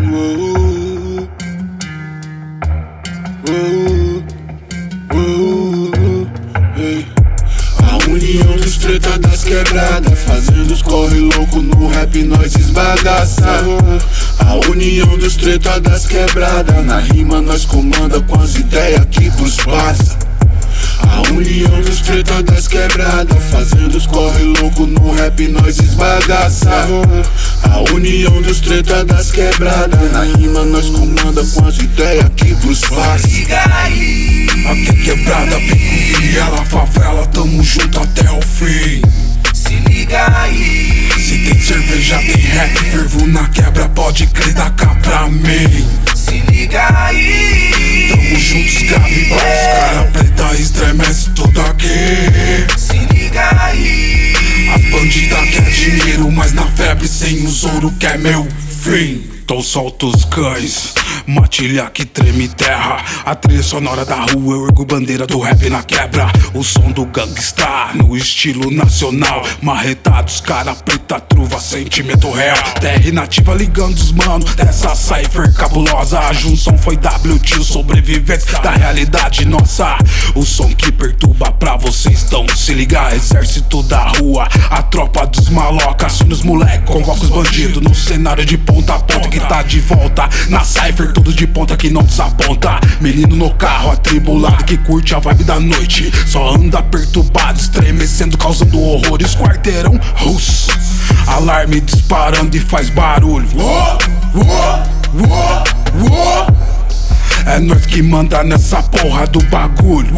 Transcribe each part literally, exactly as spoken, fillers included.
A união dos treta das quebradas, fazendo os corre louco no rap nós esbagaça. A união dos treta das quebradas, na rima nós comanda com as ideias que pros passa. A união dos treta das quebradas, fazendo os corre louco no rap nós esbagaça. A união dos treta das quebradas, na rima nós comanda com as ideias que pros passa. Liga aí. Aqui é quebrada, Pico, Viela, favela, tamo junto até o fim. Se liga aí. Se tem cerveja, tem rap, fervo na quebra, pode crer, dá cá pra mim. Se liga aí. Tamo juntos, grave, bate os cara preta, estremece tudo aqui. Se liga aí. As bandidas quer dinheiro, mas na febre sem os ouro que é meu fim. Então solta os cães, matilha que treme terra. A trilha sonora da rua, eu ergo bandeira do rap na quebra. O som do gangsta no estilo nacional. Marretados, cara preta, truva, sentimento real. Terra nativa ligando os mano dessa cipher cabulosa. A junção foi W, tio, sobreviventes da realidade nossa. O som que perturba pra vocês, então se ligar. Exército da rua, a tropa dos malocas. Se nos moleque, convoca os bandidos no cenário de ponta a ponta. Que tá de volta na cipher, tudo de ponta que não desaponta. Menino no carro, atribulado que curte a vibe da noite. Só anda perturbado, estremecendo, causando horrores. Quarteirão russo, alarme disparando e faz barulho. É nós que manda nessa porra do bagulho.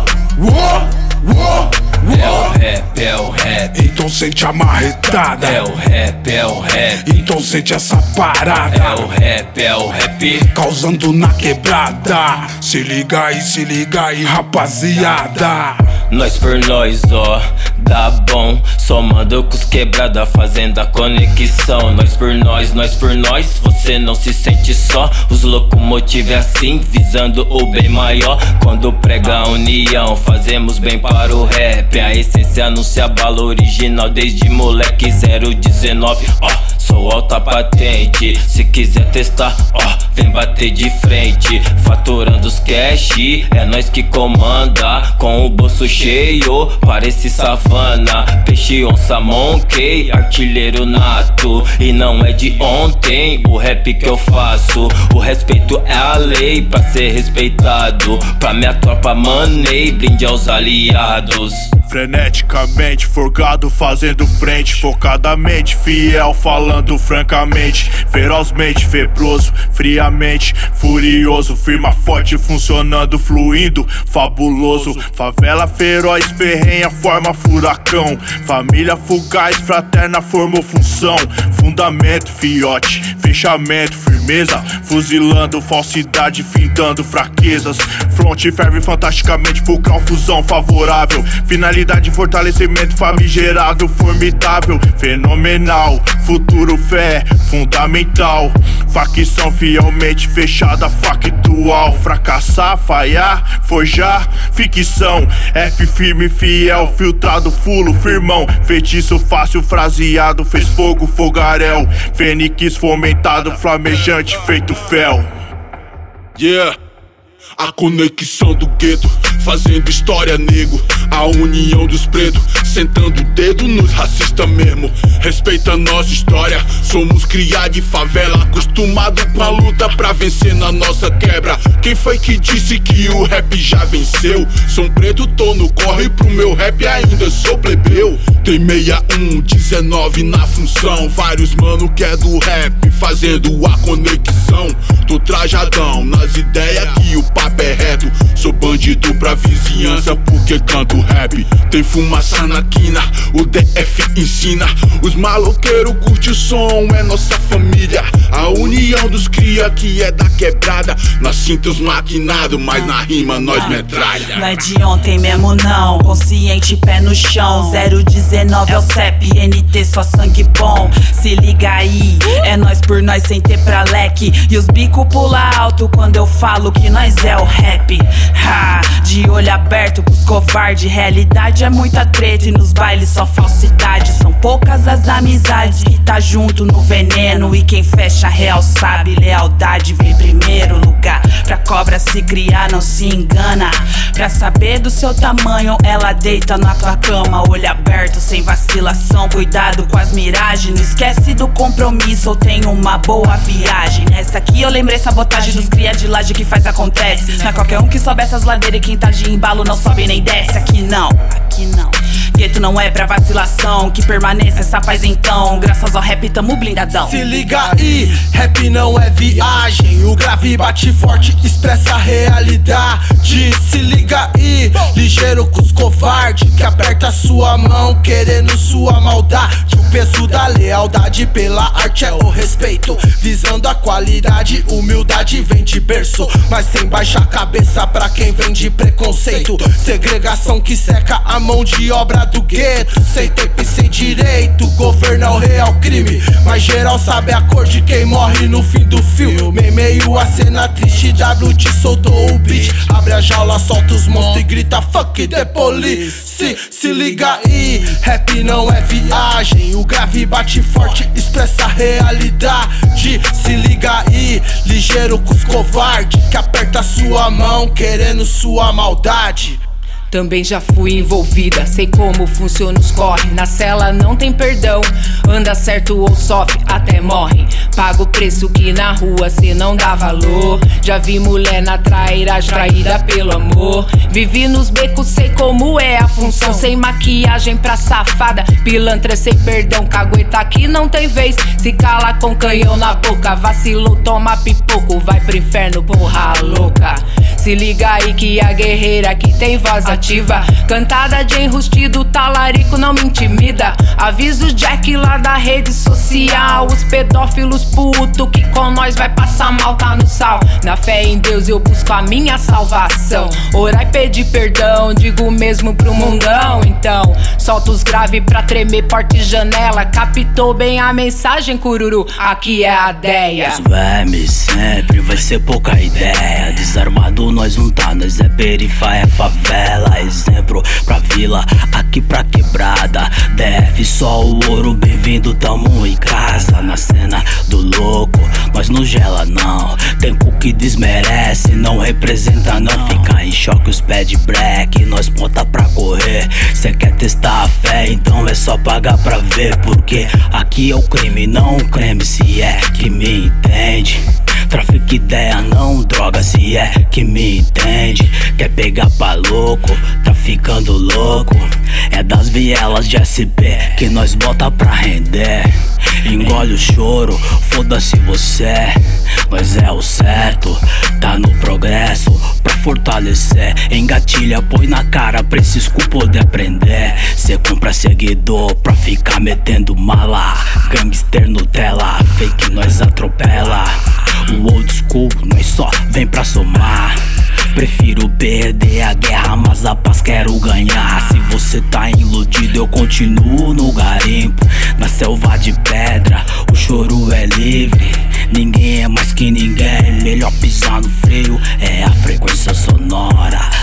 É o rap, é o rap. Então sente a marretada. É o rap, é o rap. Então sente essa parada. É o rap, é o rap. Causando na quebrada. Se liga aí, se liga aí, rapaziada. Nós por nós, ó, dá bom. Somando com os quebrada, fazendo a conexão. Nós por nós, nós por nós, você não se sente só. Os locomotive é assim, visando o bem maior. Quando prega a união, fazemos bem para o rap. A essência não se abala, original desde moleque zero dezenove. Ó, sou alta patente, se quiser testar, ó, vem bater de frente. Faturando os cash, é nós que comanda. Com o bolso cheio, parece savana. Peixe, onça, monkey, artilheiro nato. E não é de ontem o rap que eu faço. O respeito é a lei pra ser respeitado. Pra minha tropa manei, brinde aos aliados. Freneticamente, forgado fazendo frente, focadamente, fiel falando francamente, ferozmente, febroso, friamente, furioso, firma forte funcionando, fluindo, fabuloso. Favela feroz, ferrenha, forma furacão. Família fugaz, fraterna, formou função. Fundamento, fiote, fechamento, firmeza, fuzilando falsidade, findando fraquezas. Fronte ferve fantasticamente, fulcral, fusão favorável. Finalidade, fortalecimento famigerado, formidável, fenomenal. Futuro, fé, fundamental. Facção fielmente fechada, factual. Fracassar, falhar, forjar, ficção. F firme, fiel, filtrado, fulo, firmão. Feitiço fácil, fraseado, fez fogo, fogaréu. Fênix fomentado, flamejante, feito fel. Yeah, a conexão do gueto, fazendo história, nego. A união dos pretos, sentando o dedo nos racistas mesmo. Respeita a nossa história, somos criados de favela, acostumado com a luta pra vencer na nossa quebra. Quem foi que disse que o rap já venceu? Sou preto, tô no corre, pro meu rap ainda sou plebeu. Tem meia um, dezenove na função. Vários mano que é do rap, fazendo a conexão. Tô trajadão nas ideias que o papo é reto. Sou bandido pra vizinhança porque canto rap. Tem fumaça na quina, o D F ensina. Os maloqueiros curte o som, é nossa família. A união dos cria que é da quebrada. Nós cintos maquinados, mas na rima nós metralha. Não é de ontem mesmo não, consciente, pé no chão. Zero dezenove dezenove é o C E P, N T só sangue bom. Se liga aí, é nós por nós sem ter pra leque. E os bico pula alto quando eu falo que nós é o rap. Ha, de olho aberto pros covarde. Realidade é muita treta e nos bailes só falsidade. São poucas as amizades que tá junto no veneno. E quem fecha real sabe, lealdade vem em primeiro lugar. Pra cobra se criar não se engana. Pra saber do seu tamanho ela deita na tua cama. Olho aberto sem vacilação, cuidado com as miragens. Não esquece do compromisso ou tem uma boa viagem. Nessa aqui eu lembrei sabotagem dos cria de laje que faz acontece. Não é qualquer um que sobe essas ladeiras e quem tá de embalo não sobe nem desce. Aqui não, aqui não. Gueto não é pra vacilação, que permaneça essa paz então. Graças ao rap tamo blindadão. Se liga aí, rap não é viagem. O grave bate forte, expressa a realidade. Se liga aí, ligeiro com os covardes que aperta sua mão querendo sua maldade. O peso da lealdade pela arte é o respeito, visando a qualidade, humildade vem de berço, mas sem baixar cabeça pra quem vem de preconceito. Segregação que seca a mão de obra do gueto. Sem tempo e sem direito, governo é o real crime, mas geral sabe a cor de quem morre no fim do filme. Em meio a cena triste, W te soltou o beat. Abre a jaula, solta os monstros e grita fuck the police. Se, se liga aí, rap não é viagem. O grave bate forte, expressa a realidade. Se liga aí, ligeiro com os covardes que aperta sua mão querendo sua maldade. Também já fui envolvida, sei como funciona os corre. Na cela não tem perdão, anda certo ou sofre, até morre. Paga o preço que na rua cê não dá valor. Já vi mulher na trairagem, traída pelo amor. Vivi nos becos, sei como é a função. Sem maquiagem pra safada, pilantra sem perdão. Cagueta que não tem vez, se cala com canhão na boca. Vacilou, toma pipoco, vai pro inferno, porra louca. Se liga aí que a guerreira aqui tem voz ativa. Cantada de enrustido, talarico não me intimida. Avisa o Jack lá da rede social. Os pedófilos puto que com nós vai passar mal, tá no sal. Na fé em Deus eu busco a minha salvação. Orar e pedir perdão, digo mesmo pro mundão. Então, solta os grave pra tremer porta e janela. Captou bem a mensagem, cururu, aqui é a ideia. Os vermes sempre vai ser pouca ideia. Desarmado nós não tá, nós é perifa, é favela. Exemplo pra vila, aqui pra quebrada. D F só o ouro, bem-vindo, tamo em casa. Na cena do louco, nós não gela não. Tem cu que desmerece, não representa não. Fica em choque os pés de black, nós ponta pra correr. Cê quer testar a fé, então é só pagar pra ver. Porque aqui é o crime, não o creme, se é que me entende. Tráfico ideia, não droga, se é que me entende. Quer pegar pra louco, tá ficando louco. É das vielas de S P que nós bota pra render. Engole o choro, foda-se você. Nós é o certo, tá no progresso pra fortalecer. Engatilha, põe na cara pra esses cu poder aprender. Cê compra seguidor pra ficar metendo mala. Gangster Nutella, fake nós atropela. O old school, nós só vem pra somar. Prefiro perder a guerra, mas a paz quero ganhar. Se você tá iludido, eu continuo no garimpo. Na selva de pedra, o choro é livre. Ninguém é mais que ninguém, melhor pisar no freio, é a frequência sonora.